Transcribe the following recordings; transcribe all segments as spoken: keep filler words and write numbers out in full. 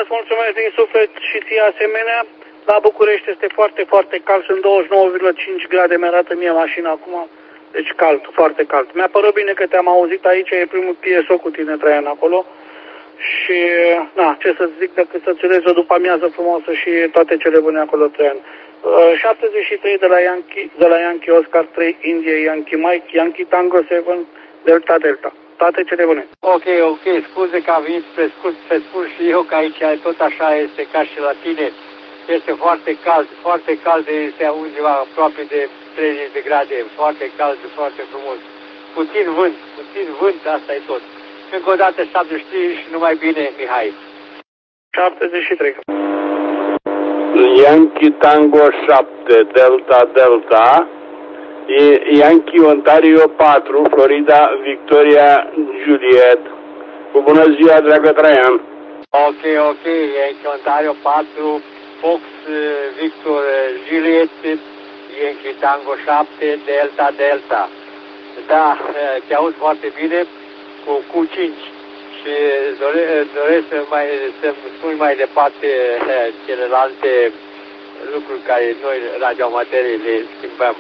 îți mulțumesc din suflet și ție asemenea. La București este foarte, foarte cald, sunt douăzeci și nouă virgulă cinci grade, mi-arată mie mașina acum, deci cald, foarte cald. Mi-a părut bine că te-am auzit aici, e primul P S O cu tine, Traian, acolo. Și, na, ce să-ți zic, decât să-ți urez o după amiază frumoasă și toate cele bune acolo, Traian. Uh, șaptezeci și trei de la Yankee, de la Yankee Oscar trei, India, Yankee Mike, Yankee Tango șapte, Delta Delta. Toate cele bune. Ok, ok, scuze că am venit pe scurt, pe spun și eu că aici tot așa este ca și la tine. Este foarte cald, foarte cald, este undeva aproape de treizeci de grade, foarte cald, foarte frumos. Puțin vânt, puțin vânt, asta e tot. Încă o dată șaptezeci și trei și numai bine, Mihai. șaptezeci și trei. Yankee Tango șapte, Delta Delta, Yankee Ontario patru, Florida Victoria Juliet. Cu bună ziua, dragă Traian. Ok, ok, Yankee Ontario patru, Fox Victor Juliet, Yankee Tango șapte, Delta Delta. Da, te aud foarte bine cu, cu cinci și dore, doresc să mai să spun mai departe celelalte lucruri care noi radioamaterii le schimbăm.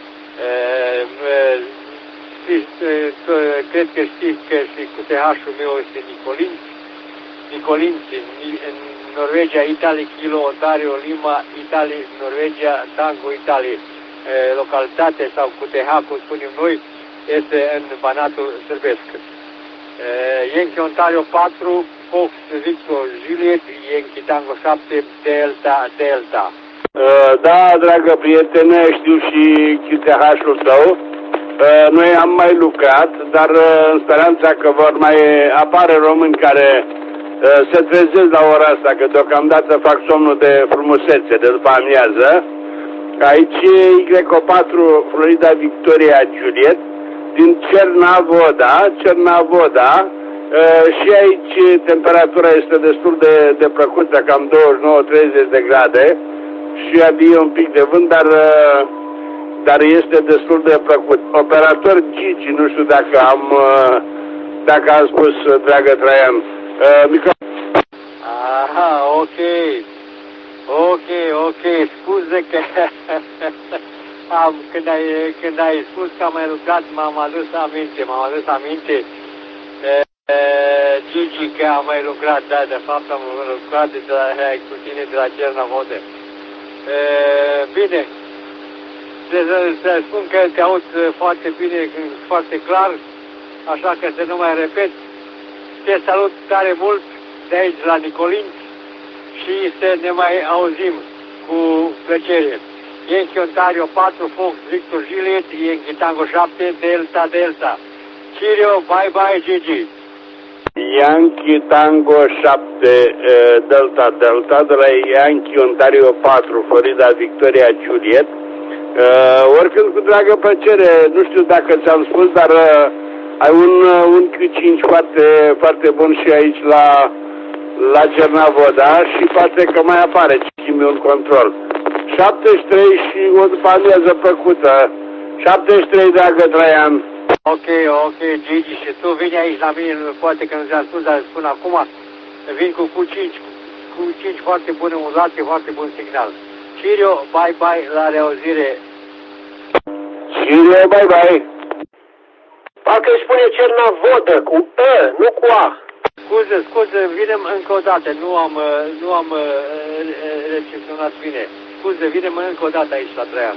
Cred că știți că și cu T H-ul meu este Nicolinți, Nicolinți, în Norvegia, Italia, Kilo, Ontario, Lima, Italia, Norvegia, Tango, Italia. Localitate sau cu T H, cum spunem noi, este în Banatul Sârbesc. Yankee Ontario patru, Fox Victor Juliet, Yankee Tango șapte, Delta Delta. Da, dragă prietene, știu și Q T H-ul tău. Noi am mai lucrat, dar în speranța că vor mai apare români care se trezesc la ora asta, că deocamdată fac somnul de frumusețe de după amiază. Aici e Y patru, Florida Victoria Juliet, din Cernavoda, Cernavoda, și aici temperatura este destul de, de plăcută, cam douăzeci și nouă treizeci de grade, și abia un pic de vânt, dar, dar este destul de plăcut. Operator Gigi, nu știu dacă am, dacă am spus, dragă Traian. Micro... Aha, ok. Ok, ok, scuze că am, când, ai, când ai spus că am mai lucrat, m-am adus aminte, m-am adus aminte e, e, Gigi, că am mai lucrat, da, de fapt am lucrat de la, cu tine de la Cernavodă. Bine, să, să spun că te aud foarte bine, foarte clar, așa că să nu mai repet, te salut tare mult de aici la Nicolinți și să ne mai auzim cu plăcere. Yankee Ontario patru, Fox Victor Juliet, Yankee Tango șapte, Delta Delta. Cheerio, bye bye Gigi. Yankee Tango șapte, Delta Delta, de la Yankee Ontario patru, Florida Victoria Juliet. Uh, oricând cu dragă plăcere, nu știu dacă ți-am spus, dar uh, ai un, un Q cinci foarte, foarte bun și aici la, la Cernavoda și poate că mai apare schimbi un control. șaptezeci și trei și o după amiază plăcută. șaptezeci și trei, dragă Traian. Ok, ok, Gigi, și tu vini aici la mine, poate că nu ți-am spus, dar spun acum, vin cu Q cinci, Q cinci foarte bună modulație, foarte bun signal. Cheerio, bye bye, la reauzire. Cheerio, bye bye. Parcă îi spune Cernavodă, cu E, nu cu A. Scuze, scuze, vinem încă o dată, nu am, nu am recepționat bine. Scuze, vinem încă o dată aici la Traian.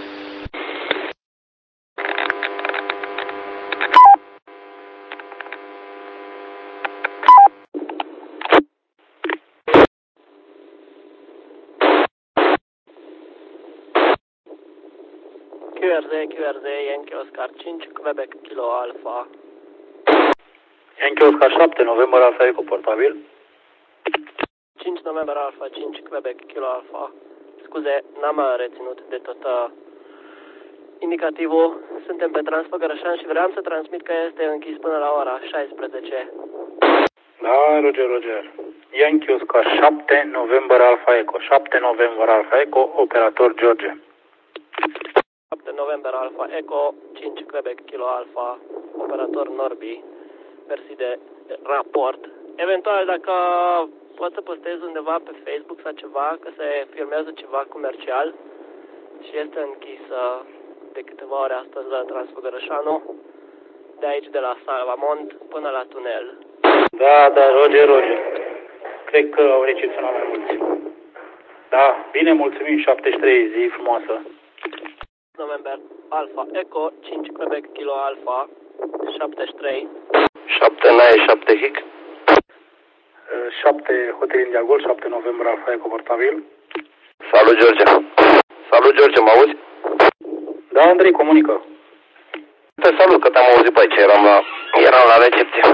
Q R D, Q R D, Yankee Oscar cinci, Quebec Kilo Alpha. Yankee Oscar șapte, November Alpha Eco, portabil. cinci November Alpha cinci, Quebec Kilo Alpha. Scuze, n-am reținut de tot uh, indicativul. Suntem pe Transfăgărășan și vreau să transmit că este închis până la ora șaisprezece. Da, Roger, Roger. Yankee Oscar șapte, November Alpha Eco, șapte November Alpha Eco, operator George. șapte November Alpha Eco, cinci Quebec Kilo Alpha, operator Norbi, versi de raport. Eventual, dacă poți să postezi undeva pe Facebook sau ceva, că se filmează ceva comercial și este închisă de câteva ore astăzi la Transfăgărășanu, de aici de la Salvamont până la tunel. Da, da, Roger, Roger. Cred că au recepționat mai mulți. Da, bine, mulțumim, șaptezeci și trei, zi frumoasă. November, Alfa, Eco, cinci Quebec, Kilo Alfa, șaptezeci și trei. șapte Nae, șapte Hic. șapte Hotel India Gold, șapte November, Alfa, Eco, portabil. Salut, George. Salut, George, mă auzi? Da, Andrei, comunică. Te salut, că te-am auzit pe aici, eram la, eram la recepție.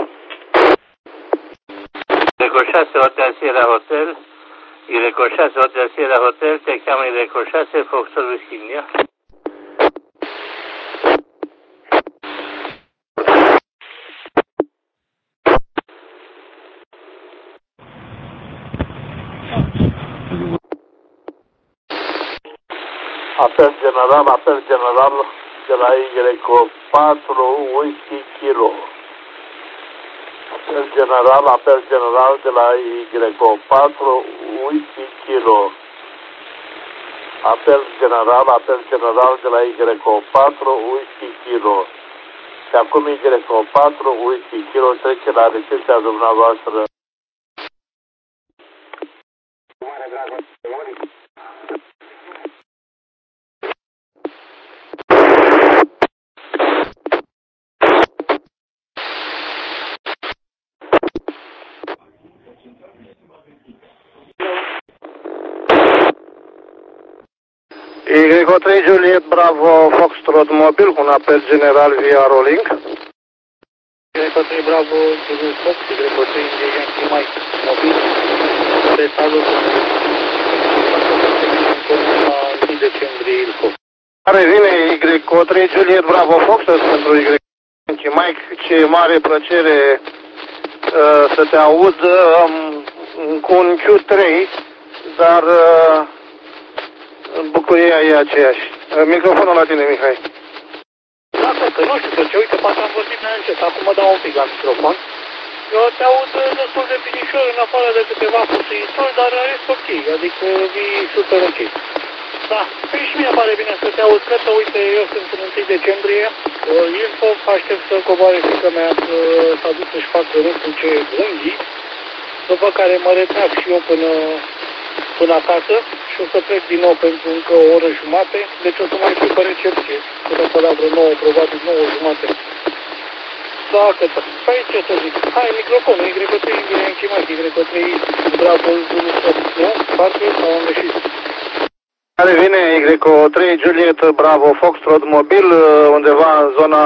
Greco șase Hotel Sierra Hotel, Greco șase Hotel Sierra Hotel, te cheamă Greco șase Foxtrot Whisky India. Apel general, apel general de la Y patru Whisky Kilo. Apel general, apel general de la Y patru Whisky Kilo. Apel general, apel general de la Y patru Whisky Kilo. Și acum Y patru Whisky Kilo trece la recepția dumneavoastră. Y trei Juliet Bravo Foxtrot mobil cu un apel general via Rolling. Y trei Bravo Juliet Fox, Y trei Yankee Mike mobil. Te salut. La decembrie Ilfo. Care vine Y trei Juliet Bravo Fox pentru Y Yankee Mike. Ce mare plăcere uh, să te aud um, cu un Q trei, dar uh, bucuria e aceeași. Microfonul la tine, Mihai. Da, că nu știu ce, uite, poate am vorbit mai încet, acum mă dau un pic la microfon. Eu te aud destul de binișor, în afară de câteva puținitori, dar este ok, adică vii super ok. Da, păi și mie pare bine să te aud, cred că, uite, eu sunt în întâi decembrie, Ilfo, aștept să coboare fiica mea să s-a dus să-și facă nu știu ce unghii, după care mă retrag și eu până până acasă și o să plec din nou pentru încă o oră jumate, deci o să mai fiu pe recepție, până pe la vreo nouă, probabil nouă jumate. Da, că păi ce să zic, hai microfonul, Y trei, Yankee Mike, Y trei, Bravo, Zulu, nu? Parcă sau am greșit. Care vine Y trei, Juliet, Bravo, Foxtrot, mobil, undeva în zona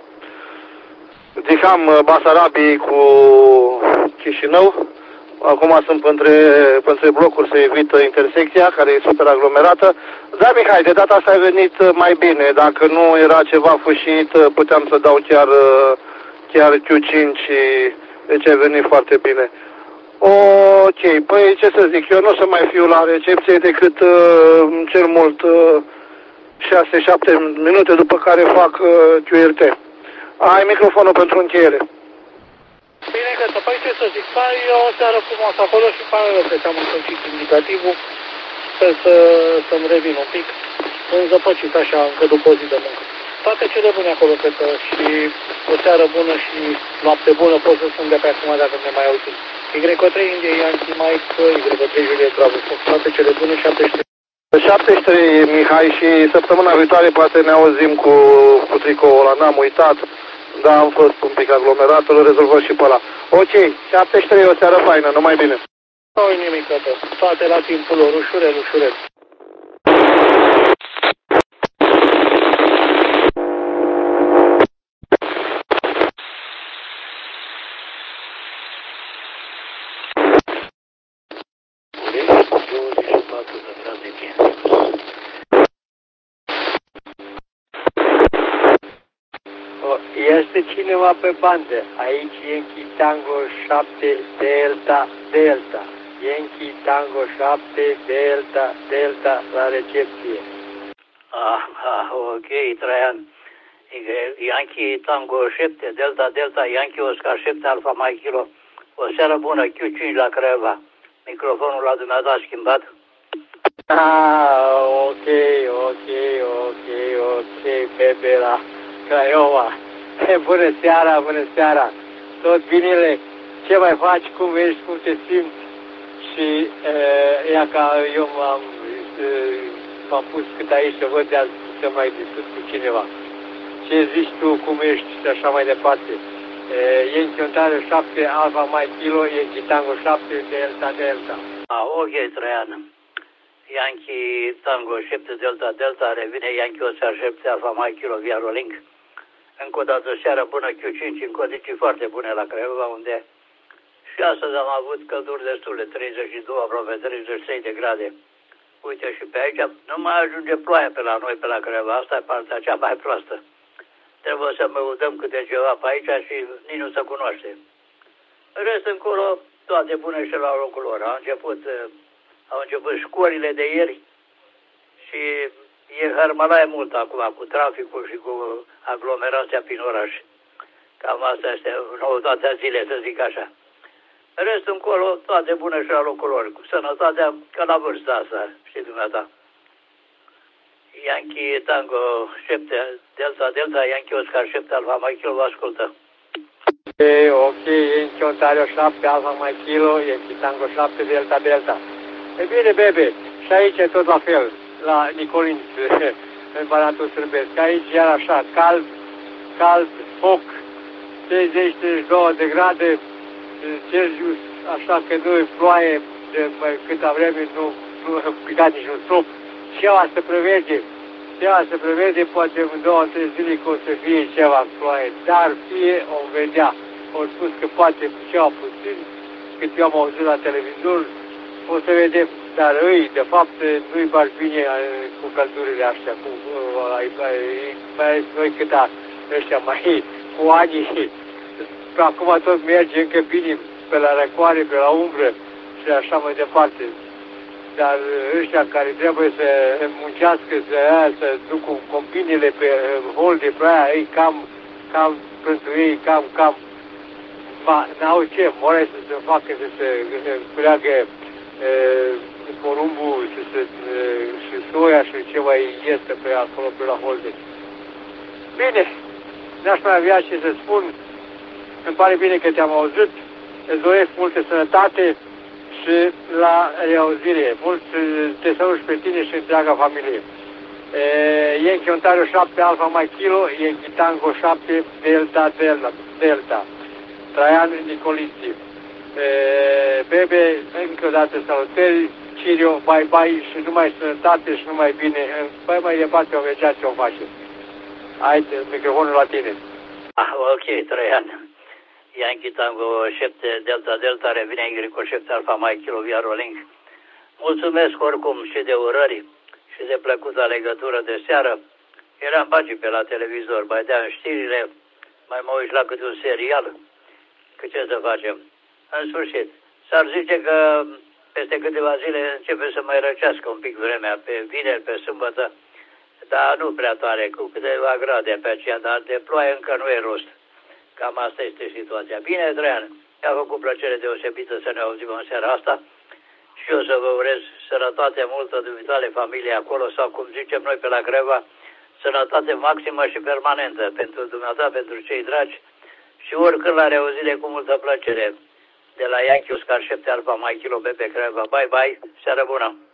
Diham, Basarabii cu Chișinău. Acum sunt între, între blocuri, se evită intersecția, care e super aglomerată. Da, Mihai, de data asta ai venit mai bine. Dacă nu era ceva fâșit, puteam să dau chiar, chiar Q cinci, deci ai venit foarte bine. Ok, păi ce să zic, eu nu o să mai fiu la recepție decât cel mult șase șapte minute, după care fac Q R T. Ai microfonul pentru încheiere. Bine, că să păi ce să zic, ai o seară frumoasă acolo și pare rău că ți-am încălcit indicativul. Sper să, să-mi revin un pic, înzăpăcit așa, încă după o zi de muncă. Toate cele bune acolo, cred că, și o seară bună și noapte bună, pot să spun de pe acum dacă ne mai auzim. Y trei, India, Yankee Mike, Y trei, Juliet, Bravo, toate cele bune, șaptezeci și trei. șaptezeci și trei, Mihai, și săptămâna viitoare poate ne auzim cu, cu tricoul ăla, n-am uitat. Da, am fost un pic aglomerat, îl rezolvăm și pe ăla. Ok, șaptezeci și trei, o seară faină, numai bine. Nu-i nimic, tătă. Toate la timpul lor, ușurel, ușurel. douăzeci și patru de grade bine. Este cineva pe bandă. Aici Yankee Tango șapte Delta Delta. Yankee Tango șapte Delta Delta la recepție. Ah, ah, ok, Traian. Yankee Tango șapte Delta Delta, Yankee Oscar șapte Alfa Mike Kilo. O seară bună, Q cinci la Craiova. microfonul la dumneata schimbat. Ah, ok, ok, ok, ok, Bebe la Craiova. Bună seara, bună seara. Tot binele, ce mai faci, cum ești, cum te simți? Și uh, ea ca eu m-am, uh, m-am pus cât aici să văd de azi să mai discut cu cineva. Ce zici tu, cum ești și așa mai departe. Uh, Yankee Ontario șapte, Alfa Mike Kilo, Yankee Tango șapte, Delta Delta. Ah, ok, Traian. Yankee Tango șapte, Delta Delta, revine Yankee Oscar șapte, Alfa Mike Kilo, Via Rolling. Încă o dată seară bună Q cinci, în condiții foarte bune la Craiova, unde și astăzi am avut călduri destule, treizeci și doi, aproape treizeci și trei de grade. Uite și pe aici nu mai ajunge ploaia pe la noi, pe la Craiova, asta e partea cea mai proastă. Trebuie să mă udăm câte ceva pe aici și nici nu se cunoaște. În rest, încolo, toate bune și la locul lor. Au început, au început școlile de ieri și e hărmălaie mult acum cu traficul și cu aglomerația prin oraș. Cam asta este noutatea zilei, să zic așa. În rest, încolo, toate bune și la locul lor. Cu sănătatea ca la vârsta asta, știi dumneata. Yankee Tango șapte, Delta Delta, Yankee Oscar șapte, Alfa Mike Kilo, vă ascultă. Ok, ok, Yankee Ontario șapte, Alfa Mike Kilo, Yankee Tango șapte, Delta Delta. E bine, Bebe, și aici e tot la fel, la Nicolinț, în Banatul Sârbesc. Aici iar așa, cald, cald, foc, treizeci treizeci și doi de grade Celsius, așa că nu e ploaie de câta vreme, nu, nu picat nici un strop. Ceva se prevede, ceva se prevede, poate în două, trei zile că o să fie ceva în ploaie, dar fie o vedea. Au spus că poate ceva puțin, cât eu am auzit la televizor, o să vedem. Dar ei, de fapt, nu-i bași bine cu căldurile astea, cu, mai ales noi cât a, ăștia mai cu anii. Acum tot merge încă bine pe la răcoare, pe la umbră și așa mai departe. Dar ăștia care trebuie să muncească, să, aia, să ducă combinele pe holde, pe aia, ei cam, cam pentru ei, cam, cam, ma, n-au ce, more să se facă, să se culeagă porumbul și, să, și soia și ce mai este pe acolo, pe la holde. Bine, n-aș mai avea ce să spun. Îmi pare bine că te-am auzit, îți doresc multă sănătate și la reauzire. Mult te salut și pe tine și întreaga familie. Yankee Ontario șapte, Alfa Mike Kilo, Yankee Tango șapte, Delta Delta, Delta. Traian Nicoliți. Bebe, încă o dată salutări, Cirio, bye bye și numai sănătate și numai bine. Păi mai departe o vedea ce o face. Hai, microfonul la tine. Ah, ok, Traian. Yankee Tango șapte, Delta Delta, revine Ingrico șapte, Alfa Mike Kilo, Via Rolling. Mulțumesc oricum și de urări și de plăcută legătură de seară. Eram pagi pe la televizor, mai deam știrile, mai mă uit la câte un serial. Că ce să facem? În sfârșit, s-ar zice că peste câteva zile începe să mai răcească un pic vremea, pe vineri, pe sâmbătă, dar nu prea tare, cu câteva grade pe aceea, dar de ploaie încă nu e rost. Cam asta este situația. Bine, Traian, mi-a făcut plăcere deosebită să ne auzim în seara asta și eu să vă urez sănătate multă dumitale familie acolo sau, cum zicem noi pe la Craiova, sănătate maximă și permanentă pentru dumneata, pentru cei dragi și oricând la reauzire cu multă plăcere de la Yankee Oscar șapte, Alfa Mike Kilo, Bebe Craiova. Bye, bye, seară bună!